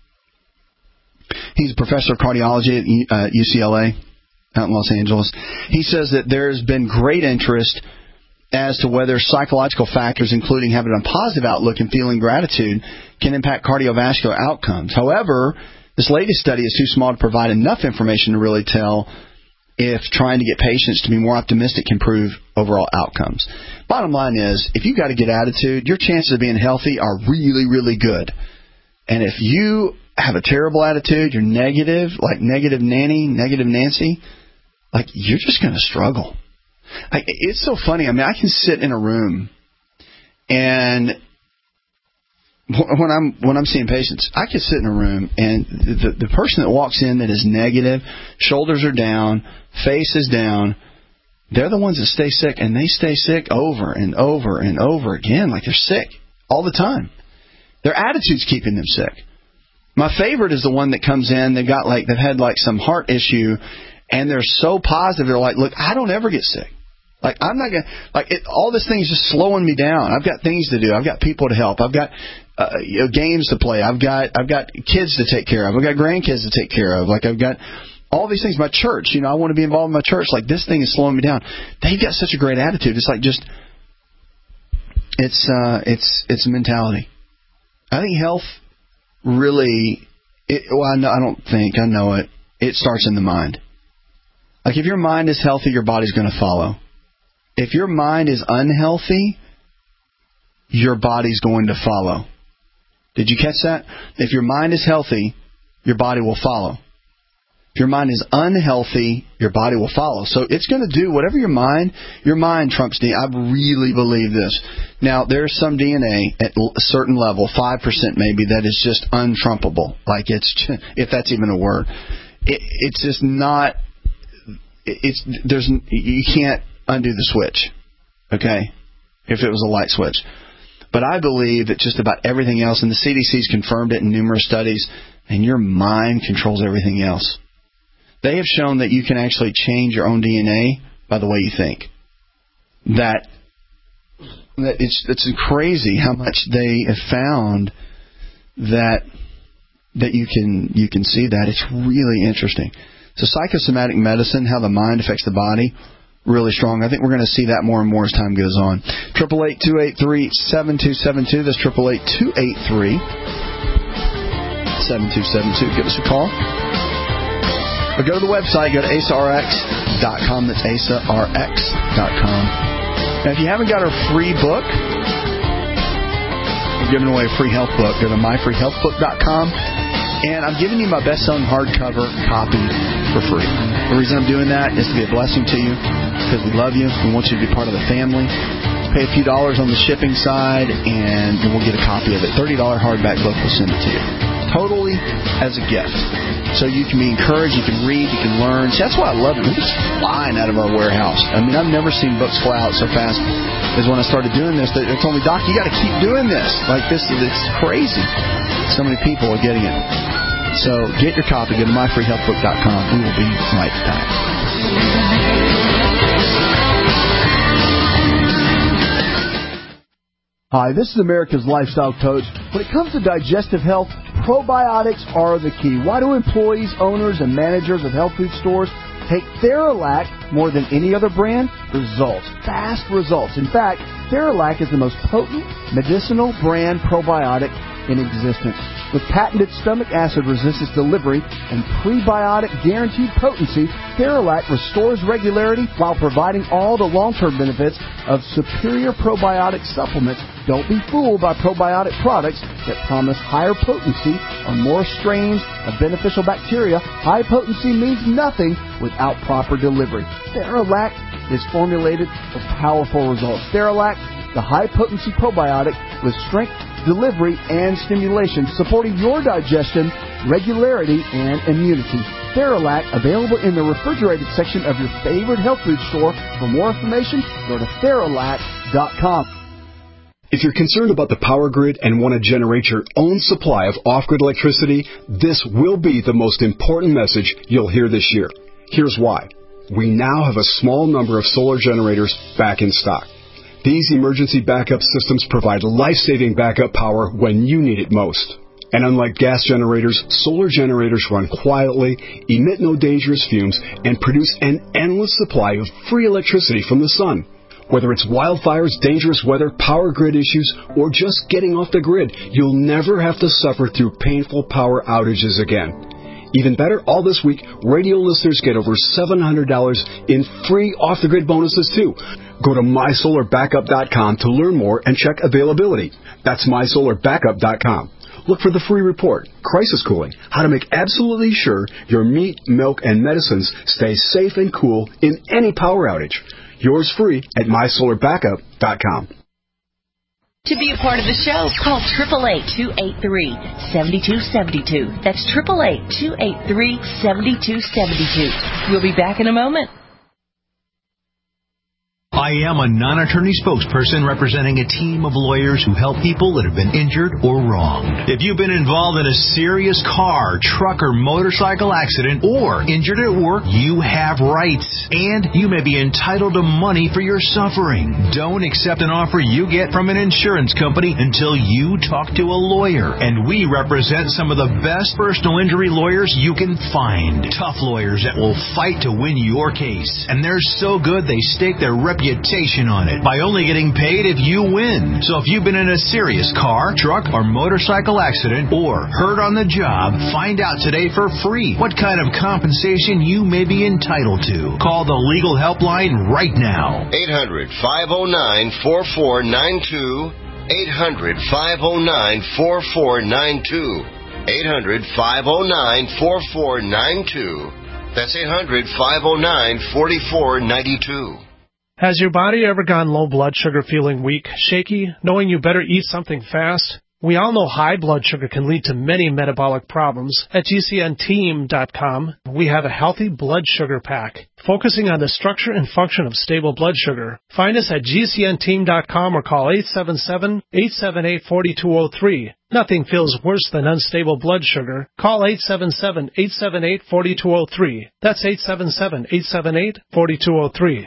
he's a professor of cardiology at uh, U C L A out in Los Angeles. He says that there's been great interest as to whether psychological factors, including having a positive outlook and feeling gratitude, can impact cardiovascular outcomes. However, this latest study is too small to provide enough information to really tell if trying to get patients to be more optimistic can improve overall outcomes. Bottom line is, if you've got a good attitude, your chances of being healthy are really, really good. And if you have a terrible attitude, you're negative, like negative Nanny, negative Nancy, like you're just going to struggle. I, it's so funny. I mean, I can sit in a room and when I'm when I'm seeing patients, I can sit in a room and the the person that walks in that is negative, shoulders are down, face is down, they're the ones that stay sick, and they stay sick over and over and over again, like they're sick all the time. Their attitude's keeping them sick. My favorite is the one that comes in, they've got like they've had like some heart issue, and they're so positive. They're like, look, I don't ever get sick. Like, I'm not going to, like, it, all this thing is just slowing me down. I've got things to do. I've got people to help. I've got uh, you know, games to play. I've got, I've got kids to take care of. I've got grandkids to take care of. Like, I've got all these things. My church, you know, I want to be involved in my church. Like, this thing is slowing me down. They've got such a great attitude. It's like just, it's, uh, it's, it's a mentality. I think health really, it, well, I, know, I don't think, I know it. It starts in the mind. Like, if your mind is healthy, your body's going to follow. If your mind is unhealthy, your body's going to follow. Did you catch that? If your mind is healthy, your body will follow. If your mind is unhealthy, your body will follow. So it's going to do whatever your mind, your mind trumps D N A. I really believe this. Now, there's some D N A at a certain level, five percent maybe, that is just untrumpable. Like it's, if that's even a word. It, it's just not, it's, there's, you can't undo the switch, okay, if it was a light switch. But I believe that just about everything else, and the C D C's confirmed it in numerous studies, and your mind controls everything else. They have shown that you can actually change your own D N A by the way you think. That, that it's it's crazy how much they have found that that you can you can see that. It's really interesting. So psychosomatic medicine, how the mind affects the body, really strong. I think we're going to see that more and more as time goes on. Triple eight two eight three seven two seven two. That's triple eight two eight three seven two seven two. Give us a call. Or go to the website. Go to A S A R X dot com. That's A S A R X dot com. Now, if you haven't got our free book, we're giving away a free health book. Go to my free health book dot com. And I'm giving you my best-selling hardcover copy for free. The reason I'm doing that is to be a blessing to you, because we love you. We want you to be part of the family. Pay a few dollars on the shipping side, and we'll get a copy of it. thirty dollars hardback book, we'll send it to you. Totally as a gift. So you can be encouraged, you can read, you can learn. See, that's why I love it. We're just flying out of our warehouse. I mean, I've never seen books fly out so fast as when I started doing this. They told me, Doc, you got to keep doing this. Like, this, it's crazy. So many people are getting it. So get your copy. Go to my free health book dot com. We will be right back. Hi, this is America's Lifestyle Coach. When it comes to digestive health, probiotics are the key. Why do employees, owners, and managers of health food stores take Theralac more than any other brand? Results. Fast results. In fact, Theralac is the most potent medicinal brand probiotic in existence. With patented stomach acid resistance delivery and prebiotic guaranteed potency, Theralac restores regularity while providing all the long-term benefits of superior probiotic supplements. Don't be fooled by probiotic products that promise higher potency or more strains of beneficial bacteria. High potency means nothing without proper delivery. Theralac is formulated for powerful results. Theralac, the high-potency probiotic with strength, delivery, and stimulation, supporting your digestion, regularity, and immunity. Theralac, available in the refrigerated section of your favorite health food store. For more information, go to Theralac dot com. If you're concerned about the power grid and want to generate your own supply of off-grid electricity, this will be the most important message you'll hear this year. Here's why. We now have a small number of solar generators back in stock. These emergency backup systems provide life-saving backup power when you need it most. And unlike gas generators, solar generators run quietly, emit no dangerous fumes, and produce an endless supply of free electricity from the sun. Whether it's wildfires, dangerous weather, power grid issues, or just getting off the grid, you'll never have to suffer through painful power outages again. Even better, all this week, radio listeners get over seven hundred dollars in free off-the-grid bonuses, too. Go to my solar backup dot com to learn more and check availability. That's my solar backup dot com. Look for the free report, Crisis Cooling, how to make absolutely sure your meat, milk, and medicines stay safe and cool in any power outage. Yours free at my solar backup dot com. To be a part of the show, call eight eight eight, two eight three, seven two seven two. That's eight eight eight, two eight three, seven two seven two. We'll be back in a moment. I am a non-attorney spokesperson representing a team of lawyers who help people that have been injured or wronged. If you've been involved in a serious car, truck, or motorcycle accident or injured at work, you have rights, and you may be entitled to money for your suffering. Don't accept an offer you get from an insurance company until you talk to a lawyer, and we represent some of the best personal injury lawyers you can find. Tough lawyers that will fight to win your case, and they're so good they stake their reputation on it by only getting paid if you win. So if you've been in a serious car, truck, or motorcycle accident or hurt on the job, find out today for free what kind of compensation you may be entitled to. Call the legal helpline right now. eight hundred, five oh nine, four four nine two. eight hundred, five oh nine, four four nine two. eight hundred, five oh nine, four four nine two. That's eight hundred, five oh nine, four four nine two. Has your body ever gone low blood sugar, feeling weak, shaky, knowing you better eat something fast? We all know high blood sugar can lead to many metabolic problems. At G C N team dot com, we have a healthy blood sugar pack, focusing on the structure and function of stable blood sugar. Find us at G C N team dot com or call eight seven seven, eight seven eight, four two zero three. Nothing feels worse than unstable blood sugar. Call eight seven seven, eight seven eight, four two zero three. That's eight seven seven, eight seven eight, four two zero three.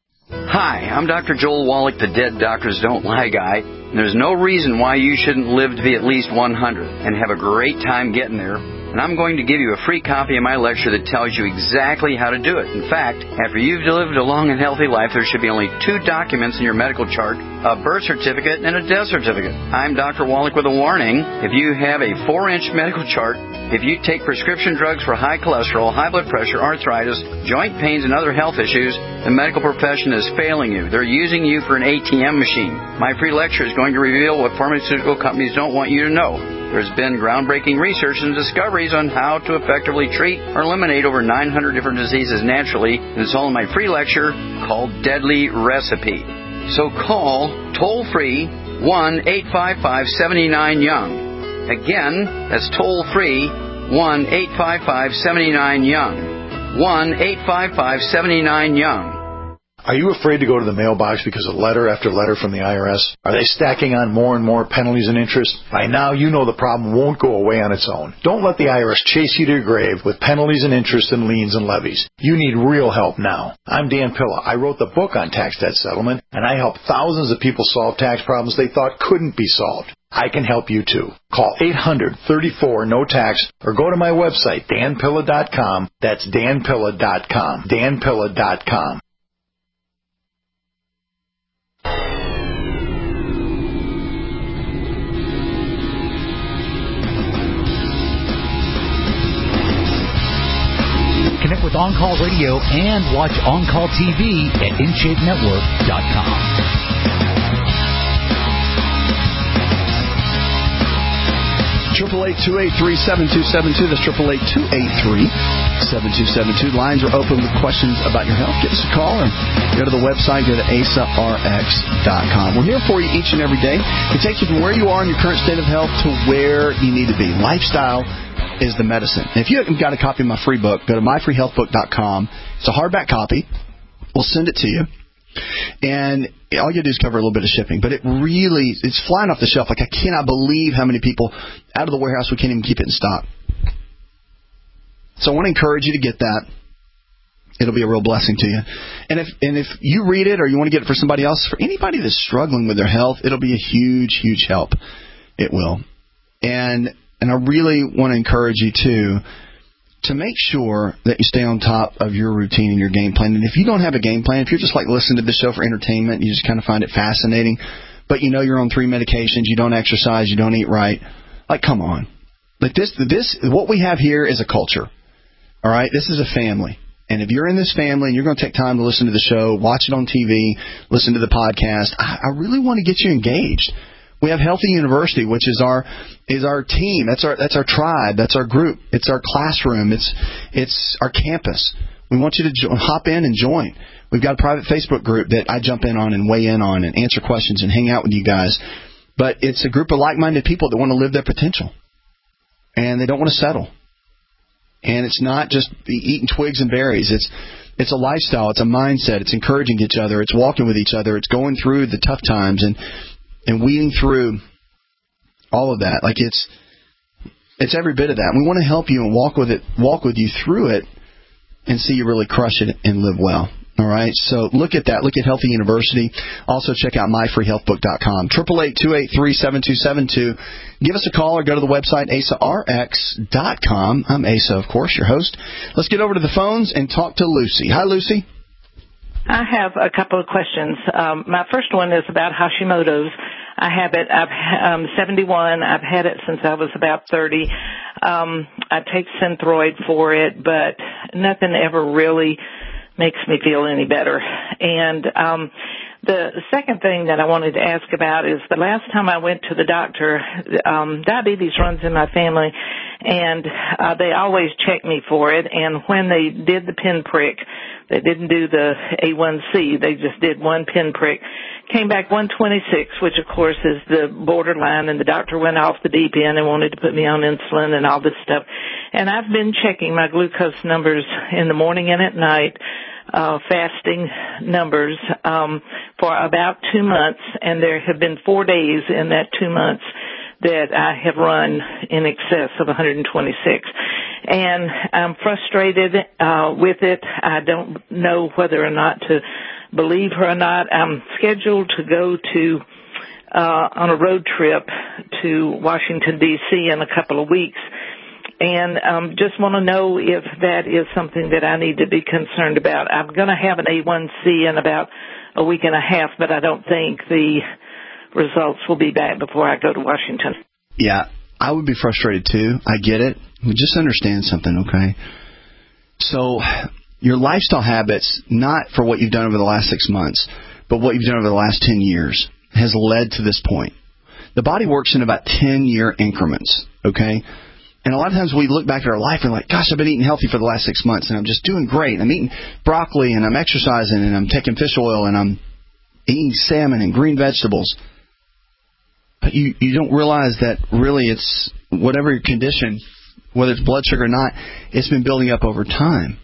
Hi, I'm Doctor Joel Wallach, the Dead Doctors Don't Lie guy. And there's no reason why you shouldn't live to be at least one hundred and have a great time getting there. And I'm going to give you a free copy of my lecture that tells you exactly how to do it. In fact, after you've lived a long and healthy life, there should be only two documents in your medical chart, a birth certificate and a death certificate. I'm Doctor Wallach with a warning. If you have a four-inch medical chart, if you take prescription drugs for high cholesterol, high blood pressure, arthritis, joint pains, and other health issues, the medical profession is failing you. They're using you for an A T M machine. My free lecture is going to reveal what pharmaceutical companies don't want you to know. There's been groundbreaking research and discoveries on how to effectively treat or eliminate over nine hundred different diseases naturally, and it's all in my free lecture called Deadly Recipe. So call toll-free one eight five five, seven nine, young. Again, that's toll-free one eight five five, seven nine, young. one eight five five, seven nine, young. Are you afraid to go to the mailbox because of letter after letter from the I R S? Are they stacking on more and more penalties and interest? By now, you know the problem won't go away on its own. Don't let the I R S chase you to your grave with penalties and interest and liens and levies. You need real help now. I'm Dan Pilla. I wrote the book on tax debt settlement, and I help thousands of people solve tax problems they thought couldn't be solved. I can help you too. Call eight hundred, thirty-four, no tax or go to my website, dan pilla dot com. That's dan pilla dot com. dan pilla dot com. On Call Radio and watch On Call T V at in shape network dot com. Triple eight two eight three seven two seven two. That's triple eight two eight three seven two seven two. Lines are open with questions about your health. Give us a call or go to the website. Go to A S A R X dot com. We're here for you each and every day to take you from where you are in your current state of health to where you need to be. Lifestyle is the medicine. And if you haven't got a copy of my free book, go to my free health book dot com. It's a hardback copy. We'll send it to you. And all you do is cover a little bit of shipping. But it really, it's flying off the shelf. Like, I cannot believe how many people out of the warehouse, we can't even keep it in stock. So I want to encourage you to get that. It'll be a real blessing to you. And if and if you read it or you want to get it for somebody else, for anybody that's struggling with their health, it'll be a huge, huge help. It will. And and I really want to encourage you, too, to make sure that you stay on top of your routine and your game plan. And if you don't have a game plan, if you're just like listening to the show for entertainment, you just kind of find it fascinating, but you know you're on three medications, you don't exercise, you don't eat right, like, come on. Like this, this, what we have here is a culture. All right? This is a family. And if you're in this family and you're going to take time to listen to the show, watch it on T V, listen to the podcast, I, I really want to get you engaged. We have Healthy University, which is our is our team. That's our that's our tribe. That's our group. It's our classroom. It's it's our campus. We want you to jo- hop in and join. We've got a private Facebook group that I jump in on and weigh in on and answer questions and hang out with you guys. But it's a group of like-minded people that want to live their potential, and they don't want to settle. And it's not just eating twigs and berries. It's it's a lifestyle. It's a mindset. It's encouraging each other. It's walking with each other. It's going through the tough times and and weeding through all of that. Like it's it's every bit of that. We want to help you and walk with it, walk with you through it, and see you really crush it and live well. All right. So look at that. Look at Healthy University. Also check out my free health book dot com. Triple eight two eight three seven two seven two. Give us a call or go to the website A S A R X dot com. I'm Asa, of course, your host. Let's get over to the phones and talk to Lucy. Hi, Lucy. I have a couple of questions. Um, my first one is about Hashimoto's. I have it. I'm um, seventy-one. I've had it since I was about thirty. Um, I take Synthroid for it, but nothing ever really makes me feel any better. And um, the second thing that I wanted to ask about is the last time I went to the doctor, um, diabetes runs in my family, and uh, they always check me for it. And when they did the pinprick, they didn't do the A one C. They just did one pinprick. Came back one twenty-six, which, of course, is the borderline, and the doctor went off the deep end and wanted to put me on insulin and all this stuff. And I've been checking my glucose numbers in the morning and at night, uh, fasting numbers, um, for about two months, and there have been four days in that two months that I have run in excess of one twenty-six. And I'm frustrated uh, with it. I don't know whether or not to believe her or not. I'm scheduled to go to uh, on a road trip to Washington, D C in a couple of weeks. And um, just want to know if that is something that I need to be concerned about. I'm going to have an A one C in about a week and a half, but I don't think the results will be back before I go to Washington. Yeah, I would be frustrated too. I get it. Just understand something, okay? So your lifestyle habits, not for what you've done over the last six months, but what you've done over the last ten years, has led to this point. The body works in about ten-year increments, okay? And a lot of times we look back at our life and we're like, gosh, I've been eating healthy for the last six months, and I'm just doing great. I'm eating broccoli, and I'm exercising, and I'm taking fish oil, and I'm eating salmon and green vegetables. But you, you don't realize that really it's whatever your condition, whether it's blood sugar or not, it's been building up over time.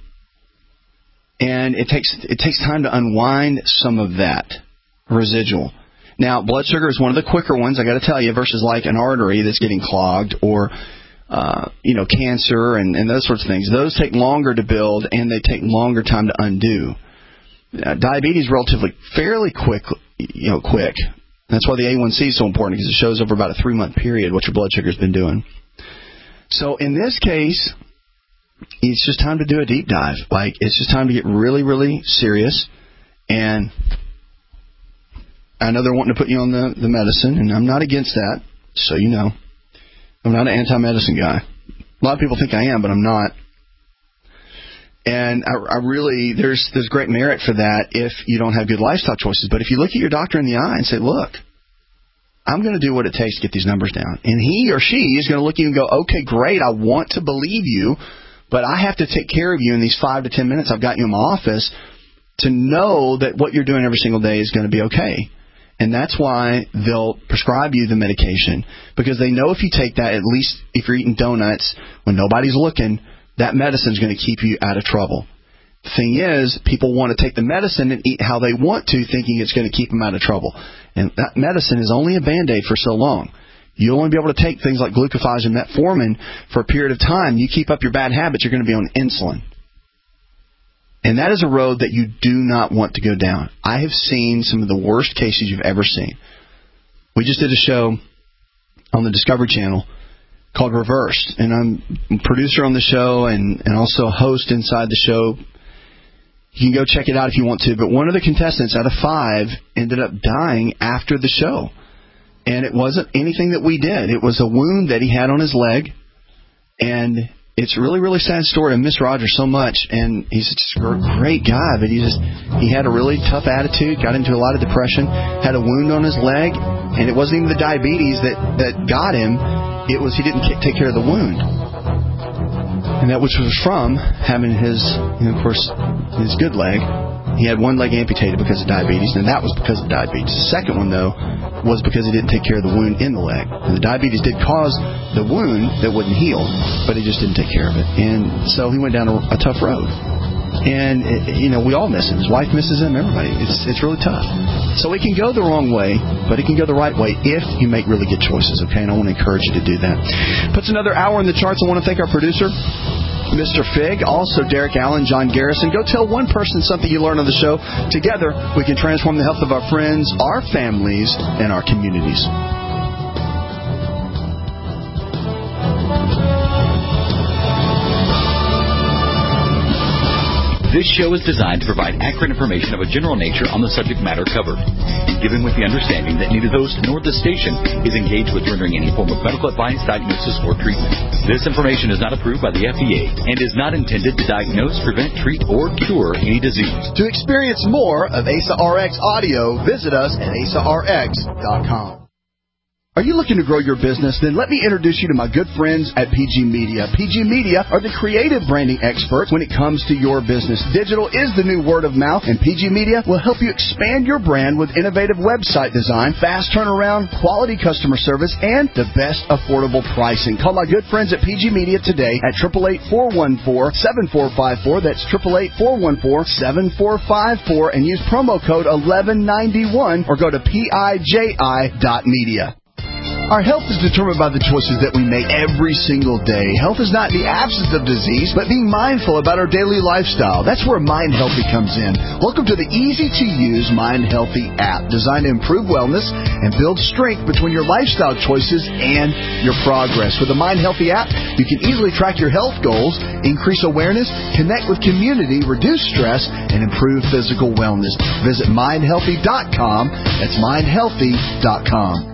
And it takes it takes time to unwind some of that residual. Now, blood sugar is one of the quicker ones, I got to tell you, versus like an artery that's getting clogged or, uh, you know, cancer and, and those sorts of things. Those take longer to build, and they take longer time to undo. Uh, diabetes is relatively fairly quick, you know, quick. That's why the A one C is so important, because it shows over about a three-month period what your blood sugar has been doing. So in this case, it's just time to do a deep dive. Like, it's just time to get really, really serious. And I know they're wanting to put you on the, the medicine, and I'm not against that, so you know. I'm not an anti-medicine guy. A lot of people think I am, but I'm not. And I, I really, there's there's great merit for that if you don't have good lifestyle choices. But if you look at your doctor in the eye and say, look, I'm going to do what it takes to get these numbers down. And he or she is going to look at you and go, okay, great, I want to believe you, but I have to take care of you in these five to ten minutes I've got you in my office to know that what you're doing every single day is going to be okay. And that's why they'll prescribe you the medication, because they know if you take that, at least if you're eating donuts when nobody's looking, that medicine is going to keep you out of trouble. The thing is, people want to take the medicine and eat how they want to, thinking it's going to keep them out of trouble. And that medicine is only a Band-Aid for so long. You'll only be able to take things like glucophage and metformin for a period of time. You keep up your bad habits, you're going to be on insulin. And that is a road that you do not want to go down. I have seen some of the worst cases you've ever seen. We just did a show on the Discovery Channel called Reversed, and I'm a producer on the show and, and also a host inside the show. You can go check it out if you want to, but one of the contestants out of five ended up dying after the show. And it wasn't anything that we did. It was a wound that he had on his leg, and it's a really, really sad story. I miss Roger so much, and he's just a great guy, but he just he had a really tough attitude, got into a lot of depression, had a wound on his leg, and it wasn't even the diabetes that, that got him. It was he didn't take care of the wound. And that which was from having his, you know, of course, his good leg. He had one leg amputated because of diabetes, and that was because of diabetes. The second one, though, was because he didn't take care of the wound in the leg. And the diabetes did cause the wound that wouldn't heal, but he just didn't take care of it. And so he went down a, a tough road. And, it, you know, we all miss him. His wife misses him, everybody. It's it's really tough. So it can go the wrong way, but it can go the right way if you make really good choices, okay? And I want to encourage you to do that. Puts another hour in the charts. I want to thank our producer, Mister Fig, also Derek Allen, John Garrison. Go tell one person something you learned on the show. Together, we can transform the health of our friends, our families, and our communities. This show is designed to provide accurate information of a general nature on the subject matter covered, given with the understanding that neither host nor the station is engaged with rendering any form of medical advice, diagnosis, or treatment. This information is not approved by the F D A and is not intended to diagnose, prevent, treat, or cure any disease. To experience more of A S A R X audio, visit us at A S A R X dot com. Are you looking to grow your business? Then let me introduce you to my good friends at P G Media. P G Media are the creative branding experts when it comes to your business. Digital is the new word of mouth, and P G Media will help you expand your brand with innovative website design, fast turnaround, quality customer service, and the best affordable pricing. Call my good friends at P G Media today at eight eight eight, four one four, seven four five four. That's eight eight eight, four one four, seven four five four, and use promo code eleven ninety-one or go to P I J I dot media. Our health is determined by the choices that we make every single day. Health is not the absence of disease, but being mindful about our daily lifestyle. That's where Mind Healthy comes in. Welcome to the easy-to-use Mind Healthy app, designed to improve wellness and build strength between your lifestyle choices and your progress. With the Mind Healthy app, you can easily track your health goals, increase awareness, connect with community, reduce stress, and improve physical wellness. Visit mind healthy dot com. That's mind healthy dot com.